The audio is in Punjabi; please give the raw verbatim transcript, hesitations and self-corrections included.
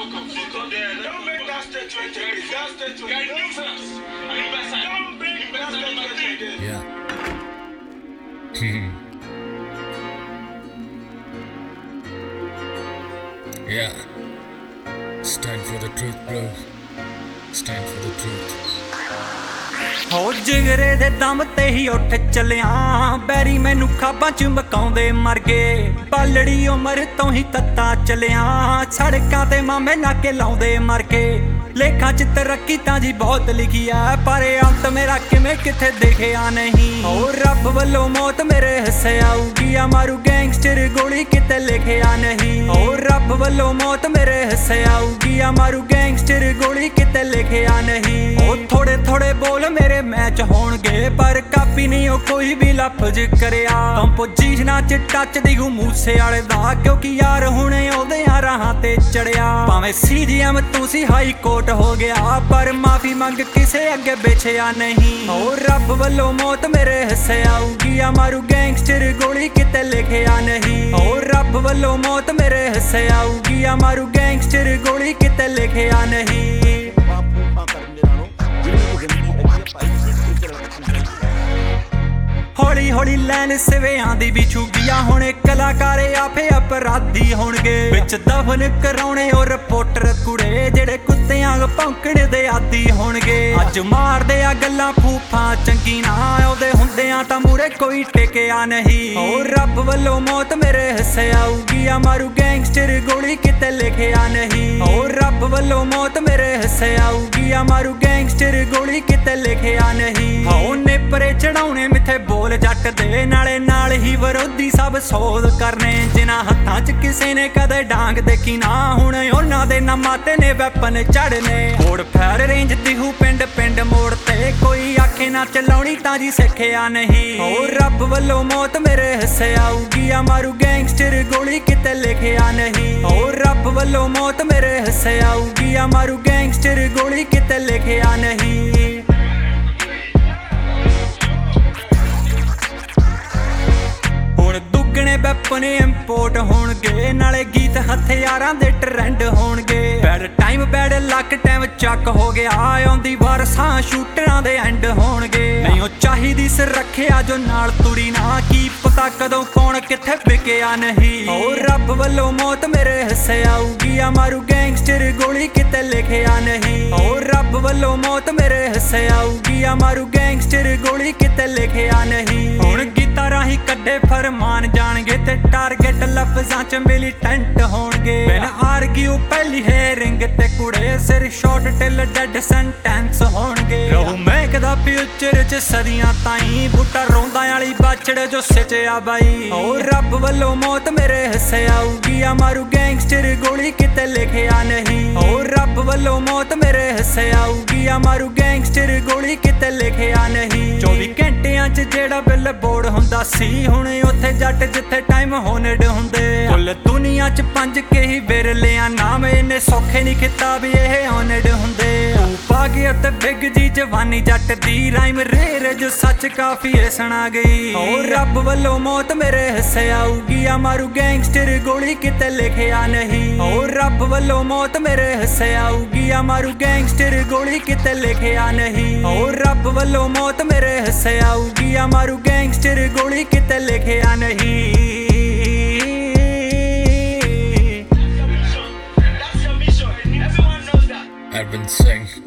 Don't make that statement again. That statement. You're a nuisance. Don't bring that statement again. Yeah. Yeah. Stand for the truth, bro. Stand for the truth. ਹੋ ਜਿਗਰੇ ਦੇ ਦਮ ਤੇ ਹੀ ਉੱਠ ਚੱਲਿਆ ਬੈਰੀ ਮੈਨੂੰ ਖਾਬਾਂ ਚ ਮਕਾਉਂਦੇ ਮਰ ਗਏ ਪਾਲੜੀ ਉਮਰ ਤੋਂ ਹੀ ਤੱਤਾ ਚੱਲਿਆ ਸੜਕਾਂ ਤੇ ਮਾਮੇ ਨਾਕੇ ਲਾਉਂਦੇ ਮਰ ਗਏ ਲੇਖਾਂ ਚ ਤਰੱਕੀ ਤਾਂ ਜੀ ਬਹੁਤ ਲਿਖੀ ਆ ਪਰ ਅੰਤ ਮੇਰਾ ਕਿਵੇਂ ਕਿੱਥੇ ਦੇਖਿਆ ਨਹੀਂ ਹੋ ਰੱਬ ਵੱਲੋਂ ਮੌਤ ਮੇਰੇ ਹਿੱਸੇ ਆਊਗੀ ਆ ਮਾਰੂ ਗੈਂਗਸਟਰ ਗੋਲੀ ਕਿਤੇ ਲਿਖਿਆ ਨਹੀਂ ਹੋ ਰੱਬ ਵੱਲੋਂ ਮੌਤ ਮੇਰੇ ਹਿੱਸੇ ਆਊਗੀ ਆ ਮਾਰੂ ਗੈਂਗਸਟਰ ਗੋਲੀ ਕਿਤੇ ਲਿਖਿਆ ਨਹੀਂ ਉਹ ਥੋੜੇ ਥੋੜੇ ਬੋਲ ਮੇਰੇ ਮੈਚ ਹੋਣਗੇ ਪਰ ਕਾਪੀ ਨਹੀਂ ਉਹ ਕੋਈ ਵੀ ਲਫ਼ਜ਼ ਕਰਿਆ ਕੰਪੋਜੀਸ਼ਨਾਂ ਚ ਟੱਚ ਦੀ ਗੂ ਮੂਸੇ ਵਾਲੇ ਦਾ ਕਿਉਂਕਿ ਯਾਰ ਹੁਣੇ ਉਹਦੇ ਆ ਰਾਹਾਂ ਤੇ ਚੜਿਆ ਭਾਵੇਂ ਸੀਜੀਐਮ ਤੂੰ ਸੀ ਹਾਈ ਕੋਰਟ ਹੋ ਗਿਆ ਪਰ ਮਾਫੀ ਮੰਗ ਕਿਸੇ ਅੱਗੇ ਵਿਛਿਆ ਨਹੀਂ ਉਹ ਰੱਬ ਵੱਲੋਂ ਮੌਤ ਮੇਰੇ ਹਿੱਸੇ ਆਊਗੀ ਆ ਮਾਰੂ ਗੈਂਗਸਟਰ ਗੋਲੀ ਕਿਤੇ ਲਿਖਿਆ ਨਹੀਂ ਉਹ ਰੱਬ ਵੱਲੋਂ ਮੌਤ ਮੇਰੇ ਹਿੱਸੇ ਆਊਗੀ ਆ ਮਾਰੂ ਗੈਂਗਸਟਰ ਗੋਲੀ ਕਿਤੇ ਲਿਖਿਆ ਨਹੀਂ ਹੌਲੀ ਹੌਲੀ ਲੈਨ ਸਿਵਿਆਂ ਦੀ ਵੀ ਛੁੱਗੀਆਂ ਹੁਣ ਕਲਾਕਾਰ ਆਪੇ ਅਪਰਾਧੀ ਹੋਣਗੇ ਵਿੱਚ ਦਫਨ ਕਰਾਉਣੇ ਉਹ ਰਿਪੋਰਟਰ ਕੁੜੇ ਜਿਹੜੇ ਕੁੱਤਿਆਂ ਭੌਂਕਣ ਦੇ ਆਦੀ ਹੋਣਗੇ ਅੱਜ ਮਾਰਦੇ ਆ ਗੱਲਾਂ ਫੂਫਾਂ ਚੰਗੀ ਨਾ ਉਹਦੇ ਹੁੰਦਿਆਂ ਤਾਂ ਮੂਰੇ ਕੋਈ ਟਿਕਿਆ ਨਹੀਂ ਉਹ ਰੱਬ ਵੱਲੋਂ ਮੌਤ ਮੇਰੇ ਹਿੱਸੇ ਆਊਗੀ ਆ ਮਾਰੂ ਗੈਂਗਸਟਰ ਗੋਲੀ ਕਿਤੇ ਲਿਖਿਆ ਨਹੀਂ ਉਹ ਰੱਬ ਵੱਲੋਂ ਮੌਤ ਮੇਰੇ ਹਿੱਸੇ ਆਊਗੀ ਆ ਮਾਰੂ ਗੈਂਗਸਟਰ ਗੋਲੀ ਕਿਤੇ ਲਿਖਿਆ ਨਹੀਂ ਹਾਂ ਨੇਪਰੇ ਚੜਾਉਣੇ ਮਿੱਥੇ ਬੋਲ ਜੱਟ ਦੇ ਨਾਲੇ ਨਾਲ ਹੀ ਵਿਰੋਧੀ ਸਭ ਸੋਧ ਕਰਨੇ ਜਿਨ੍ਹਾਂ ਹੱਥਾਂ 'ਚ ਕਿਸੇ ਨੇ ਕਦੇ ਡਾਂਗ ਦੇਖੀ ਨਾ ਹੁਣ ਉਹਨਾਂ ਦੇ ਨਾਮਾਂ ਤੇ ਨੇ ਵੈਪਨ ਚੜਨੇ ਕੋੜ ਫੈਰ ਰੇਂਜ ਦਿਹੂ ਪਿੰਡ ਪਿੰਡ ਮੋੜ ਤੇ ਕੋਈ ਆਖੇ ਨਾ ਚਲਾਉਣੀ ਤਾਂ ਜੀ ਸਿੱਖਿਆ ਨਹੀਂ ਉਹ ਰੱਬ ਵੱਲੋਂ ਮੌਤ ਮੇਰੇ ਹਿੱਸੇ ਆਊਗੀ ਆ ਮਾਰੂ ਗੈਂਗਸਟਰ ਗੋਲੀ ਕਿਤੇ ਲਿਖਿਆ ਨਹੀਂ ਉਹ ਰੱਬ ਵੱਲੋਂ ਮੌਤ ਮੇਰੇ ਹਿੱਸੇ ਆਊਗੀ ਆ ਮਾਰੂ ਗੈਂਗਸਟਰ ਗੋਲੀ ਕਿਤੇ ਲਿਖਿਆ ਨਹੀਂ ਵੈਪਨ ਇੰਪੋਰਟ ਹੋਣਗੇ ਨਾਲੇ ਗੀਤ ਹਥਿਆਰਾਂ ਦੇ ਟ੍ਰੈਂਡ ਹੋਣਗੇ bad time bad luck time ਚੱਕ ਹੋ ਗਿਆ ਆਉਂਦੀ ਵਾਰਸਾਂ ਸ਼ੂਟਰਾਂ ਦੇ ਐਂਡ ਹੋਣਗੇ ਨਹੀਂ ਉਹ ਚਾਹੀਦੀ ਸਿਰ ਰੱਖਿਆ ਜੋ ਨਾਲ ਤੁਰੀ ਨਾ ਕੀ ਪਤਾ ਕਦੋਂ ਕੌਣ ਕਿੱਥੇ ਵਿਕਿਆ ਨਹੀਂ ਉਹ ਰੱਬ ਵੱਲੋਂ ਮੌਤ ਮੇਰੇ ਹਿੱਸੇ ਆਊਗੀ ਆ ਮਾਰੂ ਗੈਂਗਸਟਰ ਗੋਲੀ ਕਿਤੇ ਲਿਖਿਆ ਨਹੀਂ ਉਹ ਰੱਬ ਵੱਲੋਂ ਮੌਤ ਮੇਰੇ ਹਿੱਸੇ ਆਊਗੀ ਆ ਮਾਰੂ ਗੈਂਗਸਟਰ ਗੋਲੀ ਕਿਤੇ ਲਿਖਿਆ ਨਹੀਂ ਹੁਣ ਗੀਤਾਂ ਰਾਹੀਂ ਕੱਢੇ ਫਰਮਾਨ ਜਾਣਗੇ ਤੇ ਟਾਰਗੇਟ ਲਫ਼ਜ਼ਾਂ ਚ ਮਿਲੀਟੈਂਟ ਹੋਣਗੇ ਬਿਨ ਆਰਗਿਊ ਪਹਿਲੀ ਹੈਰਿੰਗ ਤੇ ਕੁੜੇ ਸਿਰ ਸ਼ਾਰਟ ਟਿਲ ਡੈਡ ਸੈਂਟੈਂਸ ਹੋਣਗੇ ਰਹੂ ਮਹਿਕਦਾ ਫਿਊਚਰ ਚ ਸਦੀਆਂ ਤਾਈਂ ਬੂਟਾ ਰੋਂਦਾ ਵਾਲੀ ਬਾਛੜ ਜੋ ਸਿਚਿਆ ਬਾਈ ਉਹ ਰੱਬ ਵੱਲੋਂ ਮੌਤ ਮੇਰੇ ਹਿੱਸੇ ਆਊਗੀ ਆ ਮਾਰੂ ਗੈਂਗਸਟਰ ਗੋਲੀ ਕਿਤੇ ਲਿਖਿਆ ਨਹੀਂ ਉਹ ਰੱਬ ਵੱਲੋਂ ਮੌਤ ਮੇਰੇ ਹਿੱਸੇ ਆਊਗੀ ਆ ਮਾਰੂ ਗੈਂਗਸਟਰ ਗੋਲੀ ਕਿਤੇ ਲਿਖਿਆ ਨਹੀਂ ਚੌਵੀ ਘੰਟਿਆਂ ਚ ਜਿਹੜਾ ਬਿੱਲ ਬੋਰਡ ਹੁੰਦਾ ਸੀ ਹੁਣ ਉੱਥੇ ਜੱਟ ਜਿੱਥੇ ਟਾਈਮ ਹੋਨਡ ਹੁੰਦੇ ਕੁੱਲ ਦੁਨੀਆ ਚ ਪੰਜ ਕੇ ਹੀ ਵਿਰਲਿਆਂ ਨਾਮ ਇਹਨੇ ਸੌਖੇ ਨਹੀਂ ਖਿੱਤਾ ਵੀ ਇਹ ਹੋਨਡ ਹੁੰਦੇ ਪਾ ਗਿਆ ਤੇ ਬਿਗ ਜੀ ਜਵਾਨੀ ਜੱਟ ਦੀ ਰਾਈਮ ਰੇਰ ਜੋ ਸੱਚ ਕਾਫੀ ਏ ਸੁਣਾ ਗਈ ਉਹ ਰੱਬ ਵੱਲੋਂ ਮੌਤ ਮੇਰੇ ਹਿੱਸੇ ਆਊਗੀ ਆ ਮਾਰੂ ਗੈਂਗਸਟਰ ਗੋਲੀ ਕਿਤੇ ਲਿਖਿਆ ਨਹੀਂ ਉਹ ਰੱਬ ਵੱਲੋਂ ਮੌਤ ਮੇਰੇ ਹਿੱਸੇ ਆਊਗੀ ਆ ਮਾਰੂ ਗੈਂਗਸਟਰ ਗੋਲੀ ਕਿਤੇ ਲਿਖਿਆ ਨਹੀਂ ਉਹ ਰੱਬ ਵੱਲੋਂ ਮੌਤ ਮੇਰੇ ਹਿੱਸੇ ਆਊਗੀ ਆ ਮਾਰੂ ਗੈਂਗਸਟਰ ਗੋਲੀ ਕਿਤੇ ਲਿਖਿਆ ਨਹੀਂ Urban Singh.